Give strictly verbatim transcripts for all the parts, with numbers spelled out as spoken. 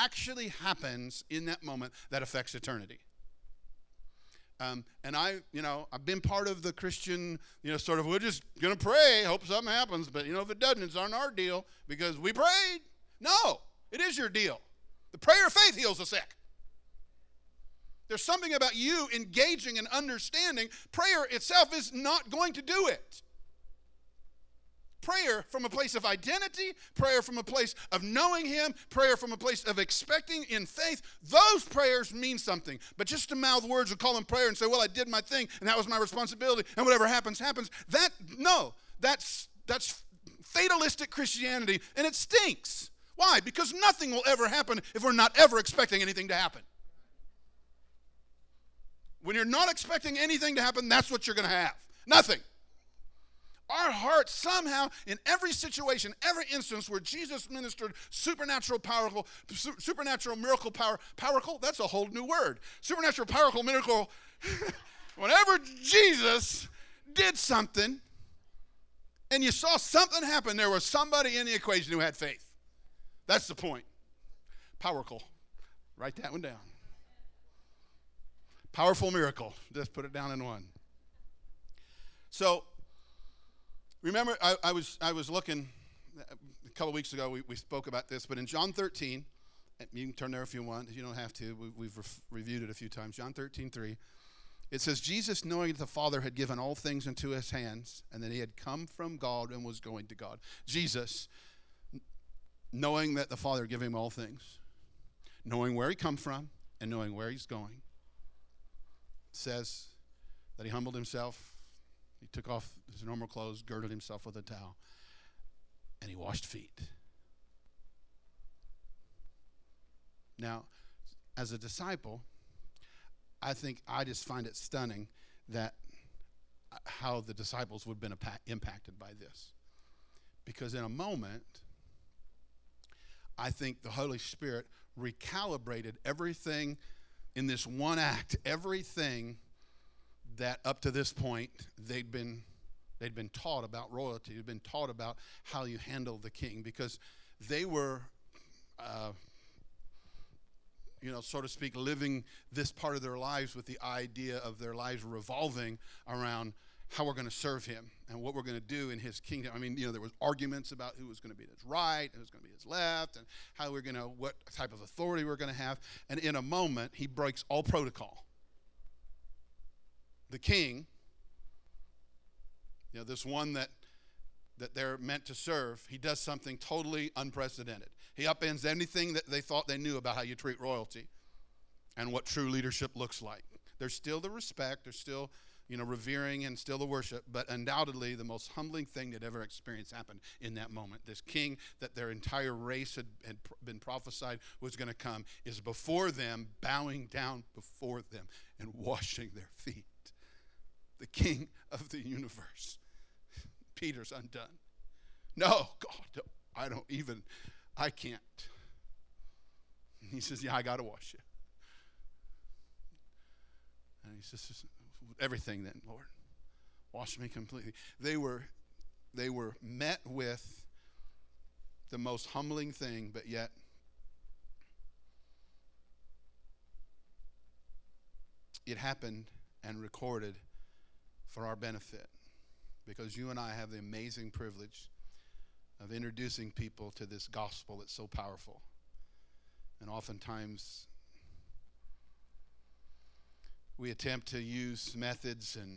actually happens in that moment that affects eternity. Um, and I, you know, I've been part of the Christian, you know, sort of, we're just going to pray, hope something happens. But, you know, if it doesn't, it's not our deal because we prayed. No, it is your deal. The prayer of faith heals the sick. There's something about you engaging and understanding. Prayer itself is not going to do it. Prayer from a place of identity, prayer from a place of knowing him, prayer from a place of expecting in faith, those prayers mean something. But just to mouth words and call them prayer and say, well, I did my thing, and that was my responsibility, and whatever happens, happens, that, no, that's, that's fatalistic Christianity, and it stinks. Why? Because nothing will ever happen if we're not ever expecting anything to happen. When you're not expecting anything to happen, that's what you're going to have. Nothing. Our heart somehow, in every situation, every instance where Jesus ministered supernatural, powerful, su- supernatural miracle power, powerful, that's a whole new word. Supernatural, powerful, miracle. Whenever Jesus did something and you saw something happen, there was somebody in the equation who had faith. That's the point. Powerful. Write that one down. Powerful miracle. Just put it down in one. So, remember, I, I was I was looking a couple of weeks ago. We, we spoke about this, but in John thirteen, you can turn there if you want. You don't have to. We, we've re- reviewed it a few times. John thirteen three, it says, Jesus, knowing that the Father had given all things into his hands, and that he had come from God and was going to God. Jesus, knowing that the Father gave him all things, knowing where he come from, and knowing where he's going, says that he humbled himself. He took off his normal clothes, girded himself with a towel, and he washed feet. Now, as a disciple, I think I just find it stunning that how the disciples would have been impacted by this. Because in a moment, I think the Holy Spirit recalibrated everything in this one act, everything that up to this point they'd been they'd been taught about royalty, they'd been taught about how you handle the king, because they were, uh, you know, so to speak, living this part of their lives with the idea of their lives revolving around how we're going to serve him and what we're going to do in his kingdom. I mean, you know, there was arguments about who was going to be his right and who was going to be his left, and how we're going to, what type of authority we're going to have. And in a moment, he breaks all protocol. The king, you know, this one that that they're meant to serve, he does something totally unprecedented. He upends anything that they thought they knew about how you treat royalty and what true leadership looks like. There's still the respect, there's still, you know, revering and still the worship, but undoubtedly the most humbling thing that ever experienced happened in that moment. This king that their entire race had, had been prophesied was going to come is before them, bowing down before them and washing their feet. The king of the universe. Peter's undone. No, God, I don't even, I can't. And he says, yeah, I got to wash you. And he says, everything then, Lord. Wash me completely. They were, they were met with the most humbling thing, but yet it happened and recorded for our benefit, because you and I have the amazing privilege of introducing people to this gospel that's so powerful. And oftentimes we attempt to use methods and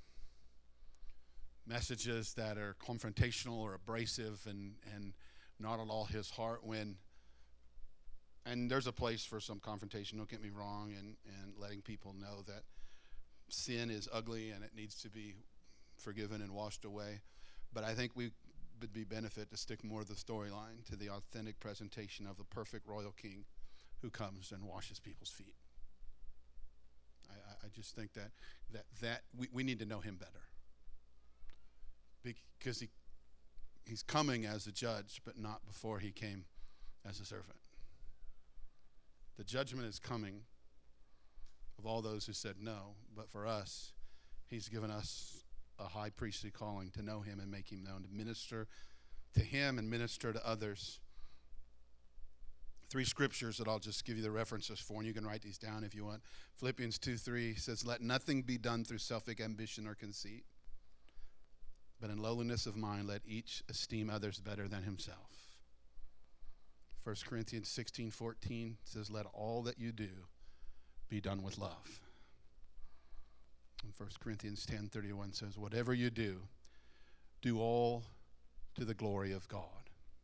messages that are confrontational or abrasive and, and not at all his heart, when, and there's a place for some confrontation, don't get me wrong, and, and letting people know that sin is ugly and it needs to be forgiven and washed away. But I think we would be benefit to stick more of the storyline to the authentic presentation of the perfect royal king who comes and washes people's feet. I, I just think that that, that we, we need to know him better. Because he he's coming as a judge, but not before he came as a servant. The judgment is coming of all those who said no, but for us, he's given us a high priestly calling to know him and make him known, to minister to him and minister to others Three scriptures that I'll just give you the references for, and you can write these down if you want. Philippians two three says, let nothing be done through selfish ambition or conceit, but in lowliness of mind, let each esteem others better than himself. First Corinthians sixteen fourteen says, let all that you do be done with love. And First Corinthians ten thirty-one says, whatever you do, do all to the glory of God.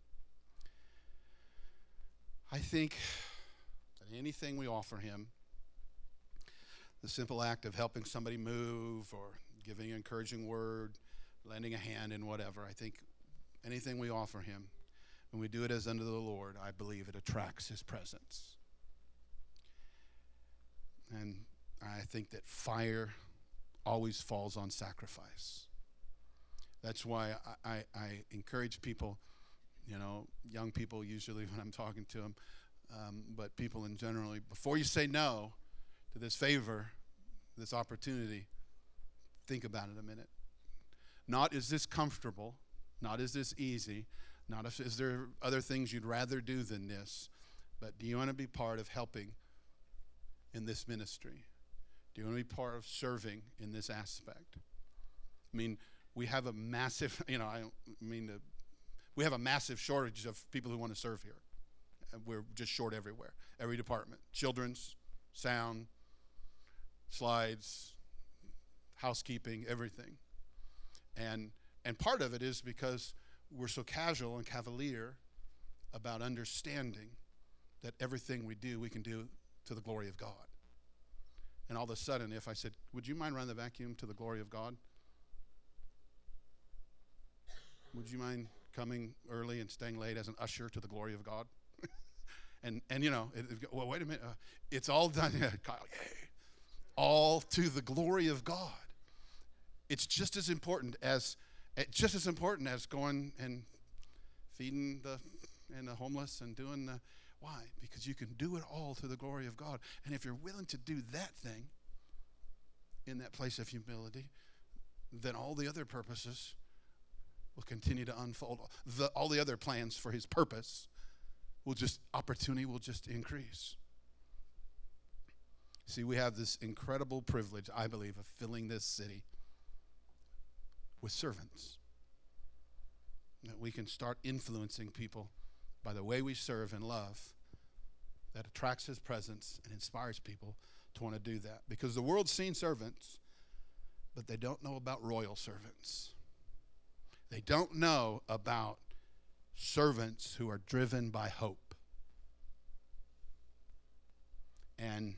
I think that anything we offer him, the simple act of helping somebody move or giving an encouraging word, lending a hand in whatever, I think anything we offer him, when we do it as unto the Lord, I believe it attracts his presence. And I think that fire always falls on sacrifice. That's why I, I, I encourage people, you know, young people usually when I'm talking to them, um, but people in general, before you say no to this favor, this opportunity, think about it a minute. Not is this comfortable, not is this easy, not if, is there other things you'd rather do than this, but do you want to be part of helping in this ministry? Do you want to be part of serving in this aspect? I mean, we have a massive, you know, I don't mean to, we have a massive shortage of people who want to serve here. And we're just short everywhere, every department. Children's, sound, slides, housekeeping, everything. And and part of it is because we're so casual and cavalier about understanding that everything we do, we can do to the glory of God. And all of a sudden, if I said, would you mind running the vacuum to the glory of God? Would you mind coming early and staying late as an usher to the glory of God? and, and you know, it, it, well, wait a minute. Uh, it's all done. Kyle, yay. All to the glory of God. It's just as important as, just as important as going and feeding the, and the homeless and doing the, why? Because you can do it all to the glory of God. And if you're willing to do that thing in that place of humility, then all the other purposes will continue to unfold. The, all the other plans for his purpose will just, opportunity will just increase. See, we have this incredible privilege, I believe, of filling this city with servants. That we can start influencing people by the way we serve and love that attracts his presence and inspires people to want to do that. Because the world's seen servants, but they don't know about royal servants. They don't know about servants who are driven by hope. And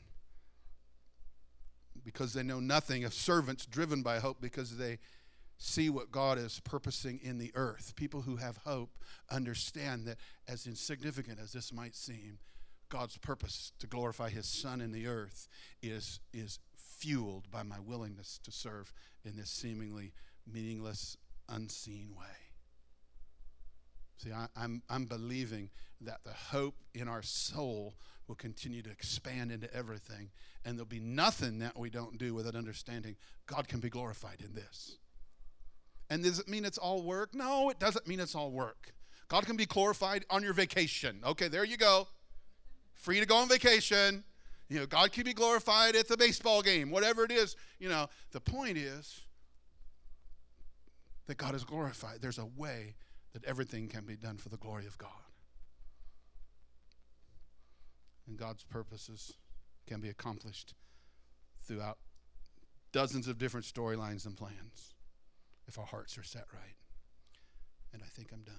because they know nothing of servants driven by hope, because they see what God is purposing in the earth. People who have hope understand that, as insignificant as this might seem, God's purpose to glorify his Son in the earth is, is fueled by my willingness to serve in this seemingly meaningless, unseen way. See, I, I'm, I'm believing that the hope in our soul will continue to expand into everything, and there'll be nothing that we don't do without understanding God can be glorified in this. And does it mean it's all work? No, it doesn't mean it's all work. God can be glorified on your vacation. Okay, there you go. Free to go on vacation. You know, God can be glorified at the baseball game, whatever it is. You know, the point is that God is glorified. There's a way that everything can be done for the glory of God. And God's purposes can be accomplished throughout dozens of different storylines and plans if our hearts are set right. And I think I'm done.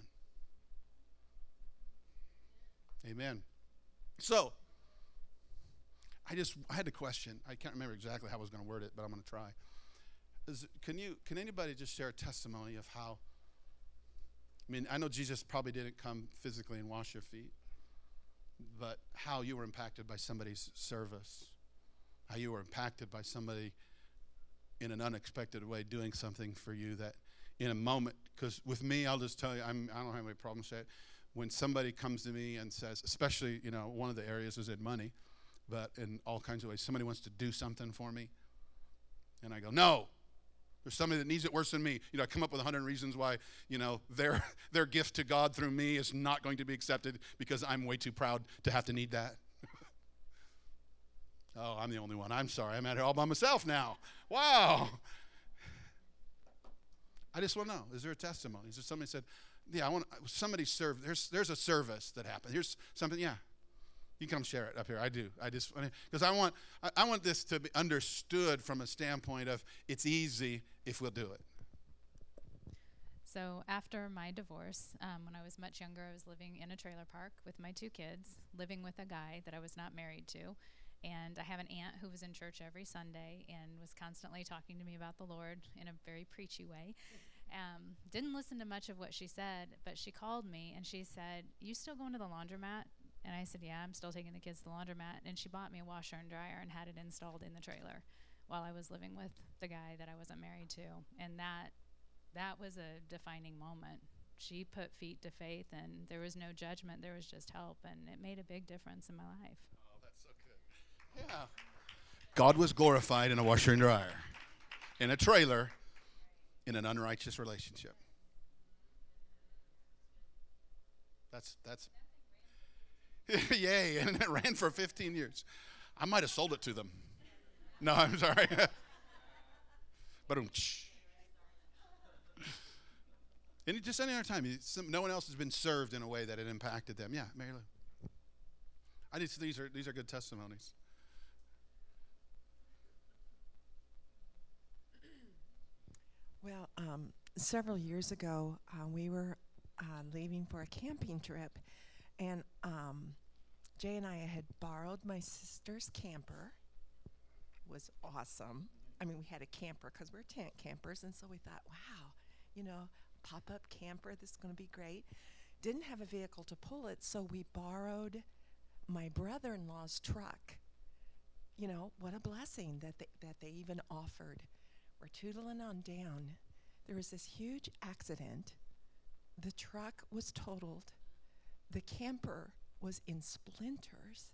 Amen. So, I just, I had a question. I can't remember exactly how I was going to word it, but I'm going to try. Is, can you, can anybody just share a testimony of how, I mean, I know Jesus probably didn't come physically and wash your feet, but how you were impacted by somebody's service, how you were impacted by somebody in an unexpected way doing something for you that in a moment, because with me, I'll just tell you, I'm, I don't have any problem saying it. When somebody comes to me and says, especially, you know, one of the areas is in money, but in all kinds of ways, somebody wants to do something for me, and I go, no, There's somebody that needs it worse than me. You know, I come up with a hundred reasons why, you know, their their gift to God through me is not going to be accepted because I'm way too proud to have to need that. Oh, I'm the only one. I'm sorry. I'm at it all by myself now. Wow. I just want to know, is there a testimony? Is there somebody said, yeah, I want somebody serve. There's there's a service that happened. Here's something, yeah. You come share it up here. I do. I just, because I want I, I want this to be understood from a standpoint of it's easy if we'll do it. So after my divorce, um, when I was much younger, I was living in a trailer park with my two kids, living with a guy that I was not married to. And I have an aunt who was in church every Sunday and was constantly talking to me about the Lord in a very preachy way. Um, didn't listen to much of what she said, but she called me and she said, "You still going to the laundromat?" And I said, "Yeah, I'm still taking the kids to the laundromat." And she bought me a washer and dryer and had it installed in the trailer while I was living with the guy that I wasn't married to. And that that was a defining moment. She put feet to faith, and there was no judgment. There was just help, and it made a big difference in my life. Oh, that's so good. Yeah. God was glorified in a washer and dryer, in a trailer, in an unrighteous relationship. That's that's yay, and it ran for fifteen years. I might have sold it to them. No, I'm sorry. But um, any just any other time, some, no one else has been served in a way that it impacted them. Yeah, Mary Lou. I just these are these are good testimonies. Well, um, several years ago, uh, we were uh, leaving for a camping trip, and um, Jay and I had borrowed my sister's camper. It was awesome. I mean, we had a camper because we're tent campers, and so we thought, wow, you know, pop-up camper, this is going to be great. Didn't have a vehicle to pull it, so we borrowed my brother-in-law's truck. You know, what a blessing that they, that they even offered. We're tootling on down. There was this huge accident. The truck was totaled. The camper was in splinters.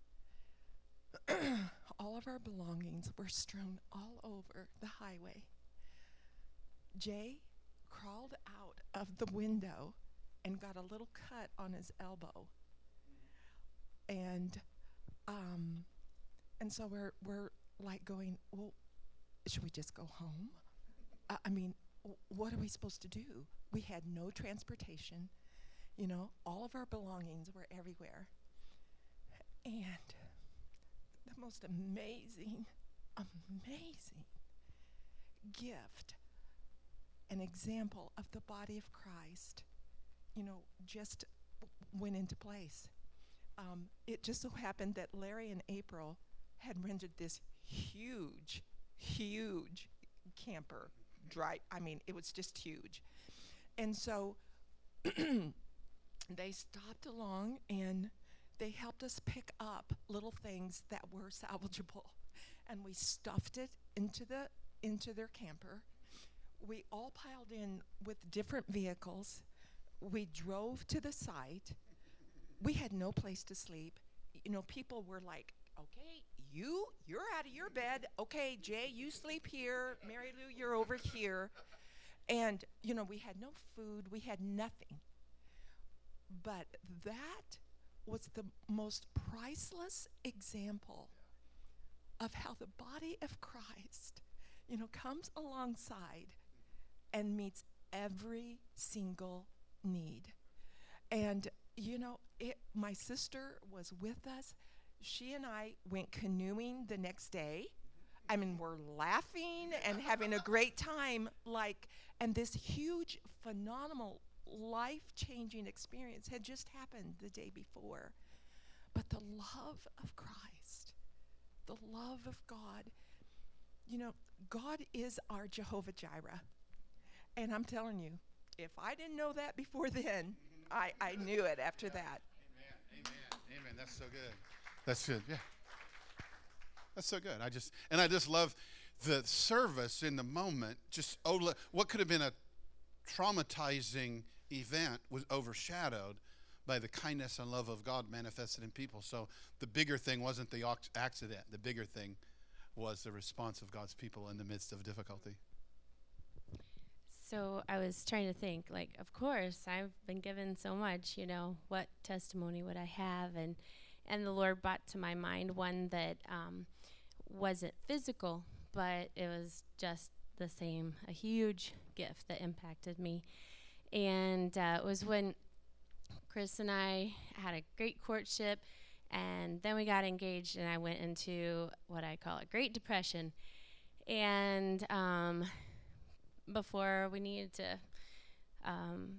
All of our belongings were strewn all over the highway. Jay crawled out of the window and got a little cut on his elbow. And um, and so we're we're like going, well, should we just go home? Uh, I mean, w- what are we supposed to do? We had no transportation. You know, all of our belongings were everywhere. And the most amazing, amazing gift, an example of the body of Christ, you know, just went into place. Um, it just so happened that Larry and April had rented this huge huge camper, dry, I mean, it was just huge. And so they stopped along and they helped us pick up little things that were salvageable. And we stuffed it into the into their camper. We all piled in with different vehicles. We drove to the site. We had no place to sleep. You know, people were like, okay, you, you're out of your bed. Okay, Jay, you sleep here. Mary Lou, you're over here. And, you know, we had no food. We had nothing. But that was the most priceless example of how the body of Christ, you know, comes alongside and meets every single need. And, you know, it, my sister was with us. She and I went canoeing the next day. I mean, we're laughing and having a great time, like, and this huge, phenomenal, life-changing experience had just happened the day before. But the love of Christ, the love of God, you know, God is our Jehovah Jireh. And I'm telling you, if I didn't know that before then, I, I knew it after yeah. that. Amen, amen, amen. That's so good. That's good, yeah. That's so good. I just, and I just love the service in the moment. Just, oh, what could have been a traumatizing event was overshadowed by the kindness and love of God manifested in people. So the bigger thing wasn't the accident. The bigger thing was the response of God's people in the midst of difficulty. so I was trying to think, like, of course, I've been given so much, you know, what testimony would I have? And, and the Lord brought to my mind one that um, wasn't physical, but it was just the same, a huge gift that impacted me. And uh, it was when Chris and I had a great courtship, and then we got engaged, and I went into what I call a Great Depression. And um, before we needed to um,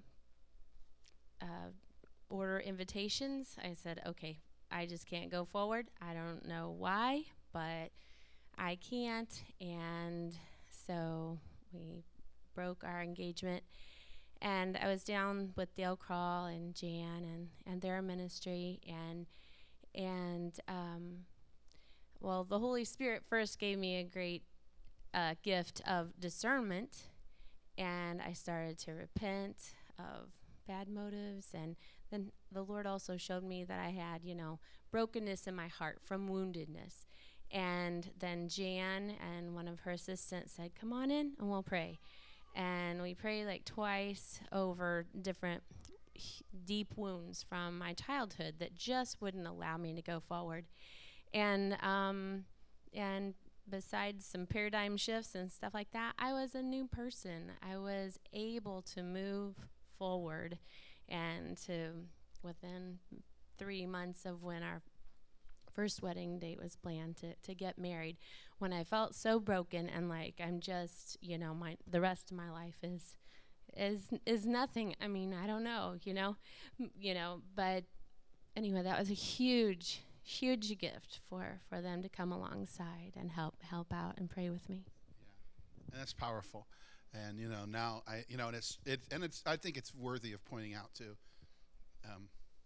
uh, order invitations, I said, okay, I just can't go forward. I don't know why, but I can't. And so we broke our engagement. And I was down with Dale Crawl and Jan and, and their ministry. And, and um, well, the Holy Spirit first gave me a great uh, gift of discernment. And I started to repent of bad motives. And then the Lord also showed me that I had, you know, brokenness in my heart from woundedness. And then Jan and one of her assistants said, come on in and we'll pray. And we prayed like twice over different h- deep wounds from my childhood that just wouldn't allow me to go forward. And um, and besides some paradigm shifts and stuff like that, I was a new person. I was able to move forward, and to within three months of when our first wedding date was planned to, to get married, when I felt so broken and like I'm just, you know, my the rest of my life is is is nothing. I mean, I don't know, you know, M- you know, but anyway, that was a huge, huge gift for, for them to come alongside and help help out and pray with me. Yeah, and that's powerful. And you know, now I, you know, and it's it, and it's. I think it's worthy of pointing out too. Um,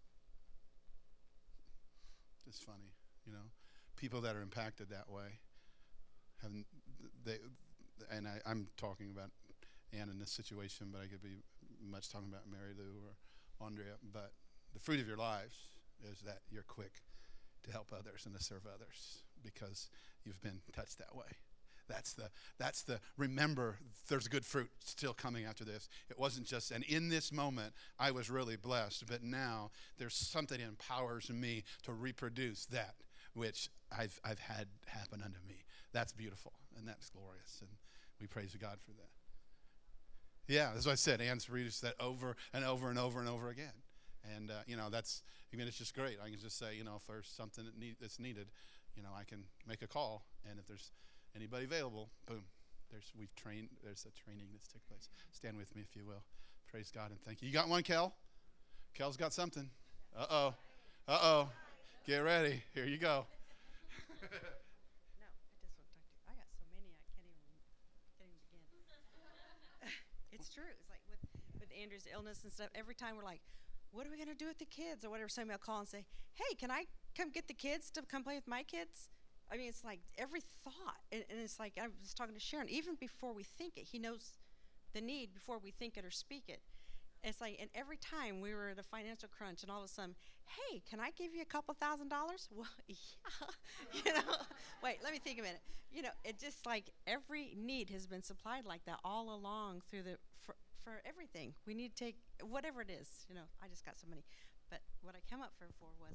it's funny, you know, people that are impacted that way, have they, and I, I'm talking about Ann in this situation, but I could be much talking about Mary Lou or Andrea. But the fruit of your lives is that you're quick to help others and to serve others because you've been touched that way. That's the, that's the, remember, there's good fruit still coming after this. It wasn't just, and in this moment, I was really blessed, but now there's something that empowers me to reproduce that which I've, I've had happen unto me. That's beautiful, and that's glorious, and we praise God for that. Yeah, that's what I said. Ann's reads that over and over and over and over again. And, uh, you know, that's, I mean, it's just great. I can just say, you know, if there's something that need, that's needed, you know, I can make a call, and if there's anybody available, boom, there's we've trained, there's a training that's took place. Stand with me if you will. Praise God and thank you. You got one, Kel? Kel's got something. Uh-oh. Uh-oh. Get ready. Here you go. No, I just want to talk to you. I got so many I can't even can't even begin. It's true. It's like with, with Andrew's illness and stuff, every time we're like, what are we gonna do with the kids or whatever, somebody will call and say, hey, can I come get the kids to come play with my kids? I mean, it's like every thought, and, and it's like I was talking to Sharon, even before we think it, he knows the need before we think it or speak it. It's like, and every time we were at a financial crunch, and all of a sudden, hey, can I give you a couple thousand dollars? Well, yeah, you know. Wait, let me think a minute. You know, it just like every need has been supplied like that all along through the for, for everything. We need to take whatever it is. You know, I just got so many, but what I came up for for was.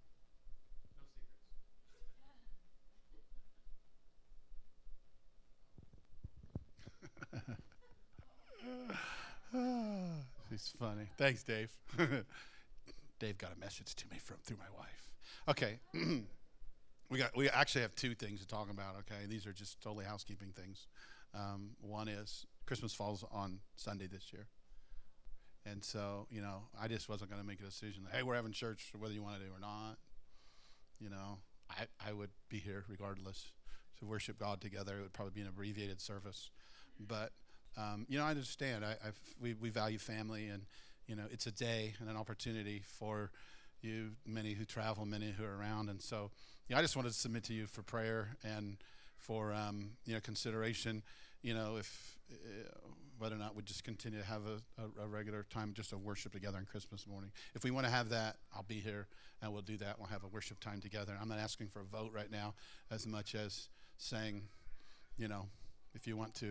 She's funny. Thanks, Dave. Dave got a message to me from through my wife. Okay, we got we actually have two things to talk about. Okay, these are just totally housekeeping things. Um, one is Christmas falls on Sunday this year, and so you know I just wasn't going to make a decision. Hey, we're having church, whether you want to do or not. You know, I I would be here regardless to worship God together. It would probably be an abbreviated service, but. Um, you know, I understand. I, I've, we, we value family, and you know, it's a day and an opportunity for you, many who travel, many who are around, and so, yeah, I just wanted to submit to you for prayer and for um, you know consideration. You know, if uh, whether or not we just continue to have a, a, a regular time just of worship together on Christmas morning. If we want to have that, I'll be here, and we'll do that. We'll have a worship time together. I'm not asking for a vote right now, as much as saying, you know, if you want to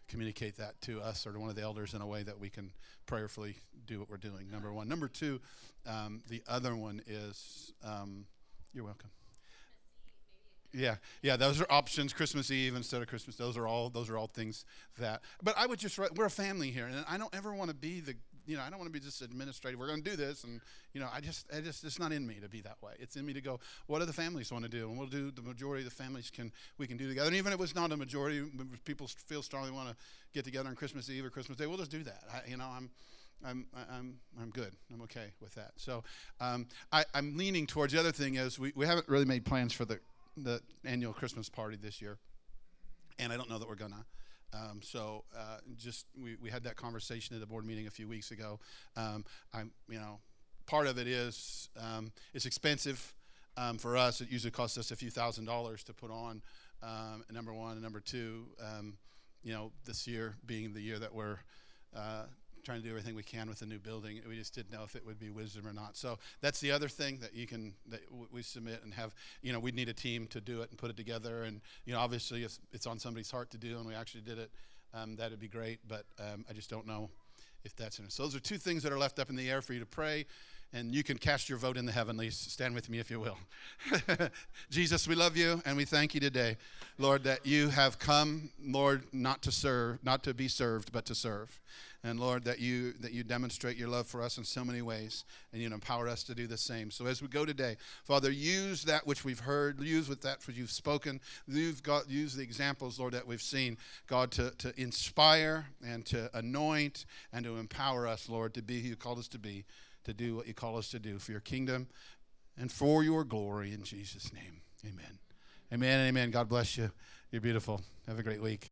communicate that to us or to one of the elders in a way that we can prayerfully do what we're doing, number one. Number two, um, the other one is, um, you're welcome. Yeah, yeah, those are options. Christmas Eve instead of Christmas. Those are all those are all things that. But I would just we're a family here, and I don't ever want to be the you know I don't want to be just administrative. We're going to do this, and you know I just I just it's not in me to be that way. It's in me to go. What do the families want to do? And we'll do the majority of the families can we can do together. And even if it's not a majority, if people feel strongly want to get together on Christmas Eve or Christmas Day, we'll just do that. I, you know I'm. I'm I'm I'm good. I'm okay with that. So um, I, I'm leaning towards the other thing is we, we haven't really made plans for the the annual Christmas party this year, and I don't know that we're gonna. Um, so uh, just we, we had that conversation at the board meeting a few weeks ago. Um, I'm you know part of it is um, it's expensive um, for us. It usually costs us a few thousand dollars to put on. Um, number one, and number two, um, you know this year being the year that we're uh, trying to do everything we can with the new building. We just didn't know if it would be wisdom or not. So that's the other thing that you can that w- we submit and have. You know, we'd need a team to do it and put it together. And you know, obviously, if it's on somebody's heart to do, and we actually did it, um, that'd be great. But um, I just don't know if that's in it. So those are two things that are left up in the air for you to pray. And you can cast your vote in the heavenlies. Stand with me if you will. Jesus, we love you and we thank you today, Lord, that you have come, Lord, not to serve, not to be served, but to serve. And Lord, that you that you demonstrate your love for us in so many ways, and you empower us to do the same. So as we go today, Father, use that which we've heard, use with that which you've spoken, use, God, use the examples, Lord, that we've seen, God, to, to inspire and to anoint and to empower us, Lord, to be who you called us to be, to do what you call us to do for your kingdom and for your glory in Jesus' name. Amen. Amen and amen. God bless you. You're beautiful. Have a great week.